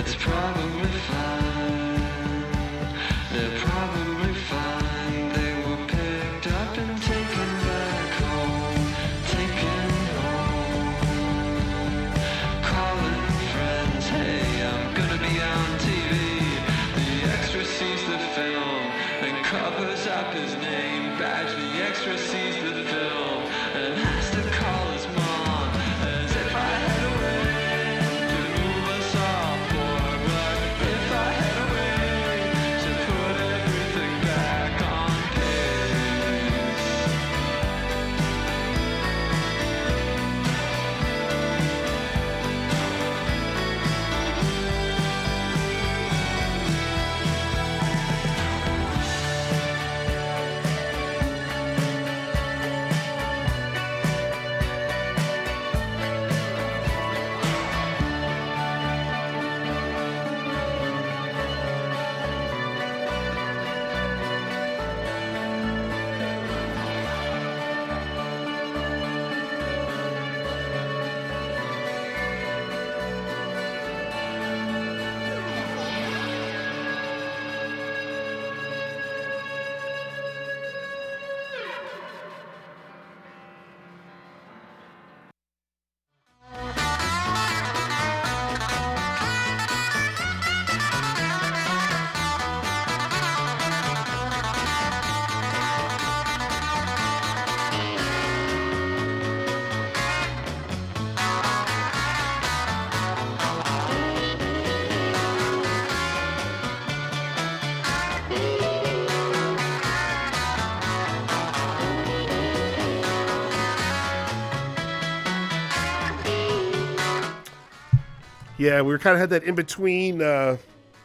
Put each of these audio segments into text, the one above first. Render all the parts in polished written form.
Yeah, we kind of had that in between. There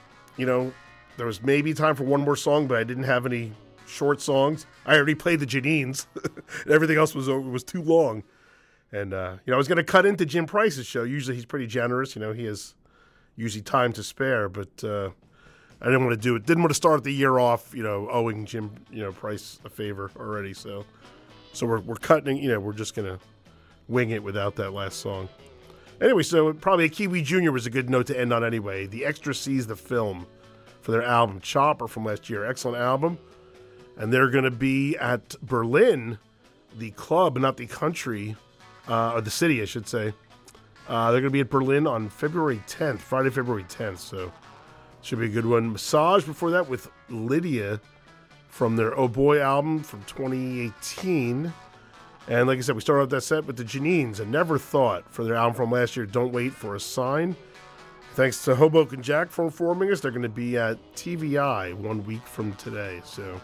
was maybe time for one more song, but I didn't have any short songs. I already played the Janines. Everything else was too long. And, I was going to cut into Jim Price's show. Usually he's pretty generous. He has usually time to spare, but I didn't want to do it. Didn't want to start the year off, owing Jim, Price a favor already. So we're cutting, we're just going to wing it without that last song. Anyway, so probably a Kiwi Jr. was a good note to end on anyway. The Extra Seas, the film, for their album Chopper from last year. Excellent album. And they're going to be at Berlin, the club, not the country, or the city, I should say. They're going to be at Berlin on Friday, February 10th. So should be a good one. Massage before that with Lydia from their Oh Boy album from 2018. And like I said, we started off that set with the Janines, and Never Thought for their album from last year, Don't Wait for a Sign. Thanks to Hoboken Jack for informing us. They're going to be at TVI 1 week from today, so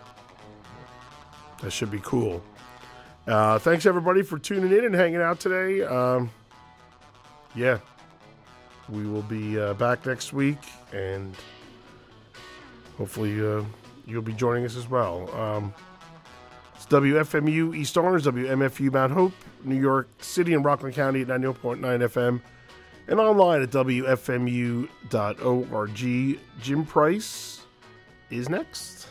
that should be cool. Thanks, everybody, for tuning in and hanging out today. We will be back next week, and hopefully you'll be joining us as well. It's WFMU East Orange, WMFU Mount Hope, New York City and Rockland County at 90.9 FM, and online at WFMU.org. Jim Price is next.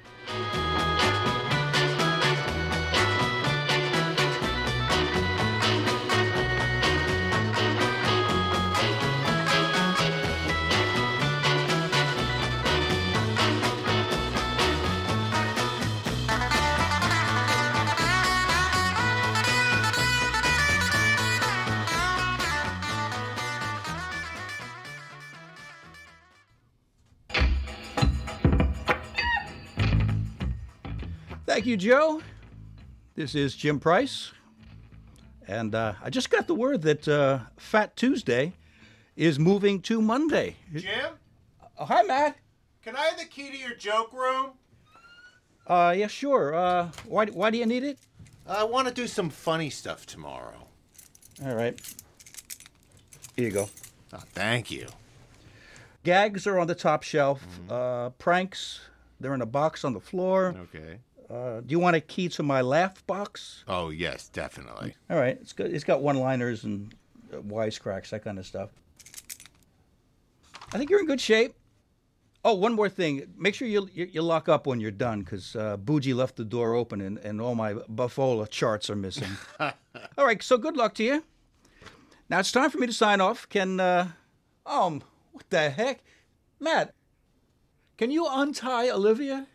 Thank you, Joe. This is Jim Price. And I just got the word that Fat Tuesday is moving to Monday. Jim? Oh, hi, Matt. Can I have the key to your joke room? Yeah, sure. Why do you need it? I want to do some funny stuff tomorrow. All right. Here you go. Oh, thank you. Gags are on the top shelf. Pranks, they're in a box on the floor. Okay. Do you want a key to my laugh box? Oh, yes, definitely. All right. It's good. It's got one-liners and wisecracks, that kind of stuff. I think you're in good shape. Oh, one more thing. Make sure you lock up when you're done, because Bougie left the door open and all my Buffola charts are missing. All right. So good luck to you. Now it's time for me to sign off. What What the heck? Matt, can you untie Olivia?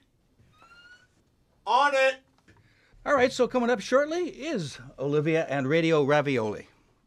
On it. All right, so coming up shortly is Olivia and Radio Ravioli.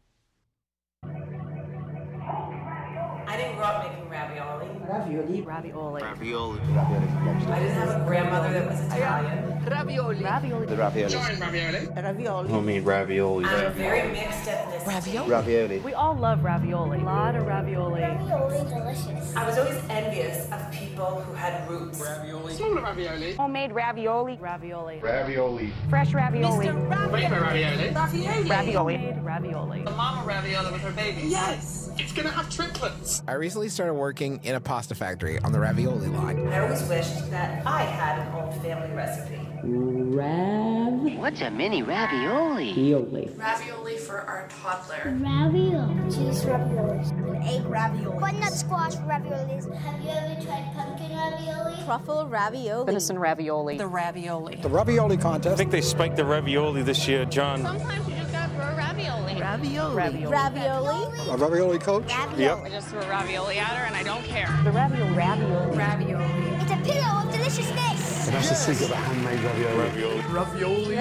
I didn't grow up making ravioli. Ravioli. Ravioli. Ravioli. I didn't have a grandmother that was Italian. Ravioli. Ravioli. The ravioli. Ravioli. Homemade ravioli. I'm a very mixed ethnicity. Ravioli. We all love ravioli. A lot of ravioli. Ravioli delicious. I was always envious of people who had roots. Homemade ravioli. Ravioli. Ravioli. Fresh ravioli. Ravioli. Ravioli. Made ravioli. Mama ravioli with her baby. Yes, it's gonna have triplets. I recently started working in a pasta factory on the ravioli line. I always wished that I had an old family recipe. What's a mini ravioli? Ravioli for our toddler. Ravioli. Cheese raviolis. Egg ravioli. Butternut squash raviolis. Have you ever tried pumpkin ravioli? Truffle ravioli. Venison ravioli. The ravioli. The ravioli contest. I think they spiked the ravioli this year, John. Sometimes you just gotta throw ravioli. Ravioli. Ravioli. A ravioli coach? Ravioli. I just threw a ravioli at her and I don't care. The ravioli. Ravioli. Ravioli. It's a pillow of deliciousness. That's the secret of handmade ravioli. Ravioli.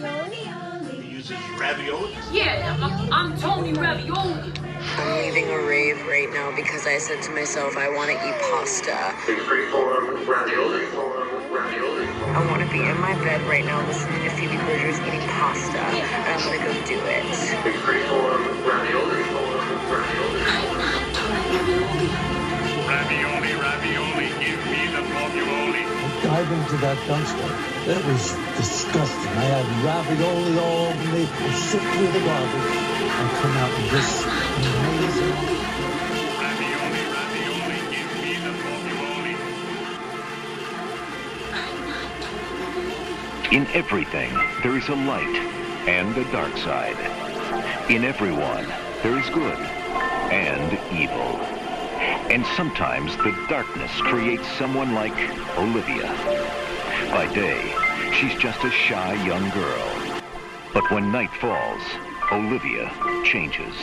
Yeah, I'm Tony Ravioli. I'm leaving a rave right now because I said to myself I want to eat pasta. I want to be in my bed right now listening to Phoebe Bridgers eating pasta, and I'm going to go do it. Ravioli, give me the ravioli. Dive into that dumpster. It was disgusting. I had ravioli all over me. I sift through the garbage and come out with this amazing. Ravioli, give me the ravioli. In everything, there is a light and a dark side. In everyone, there is good and evil. And sometimes the darkness creates someone like Olivia. By day, she's just a shy young girl. But when night falls, Olivia changes.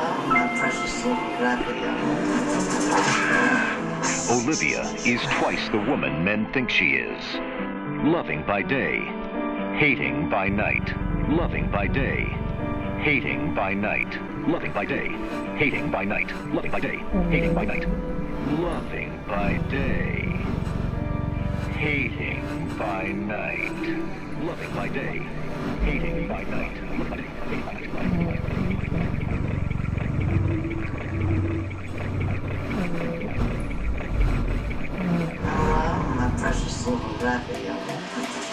Olivia is twice the woman men think she is. Loving by day, hating by night. Loving by day, hating by night. Loving by day, hating by night. Loving by day, hating by night. Loving by day, hating by night. Loving by day, hating by night. Loving by day, hating by night. My precious little ravioli.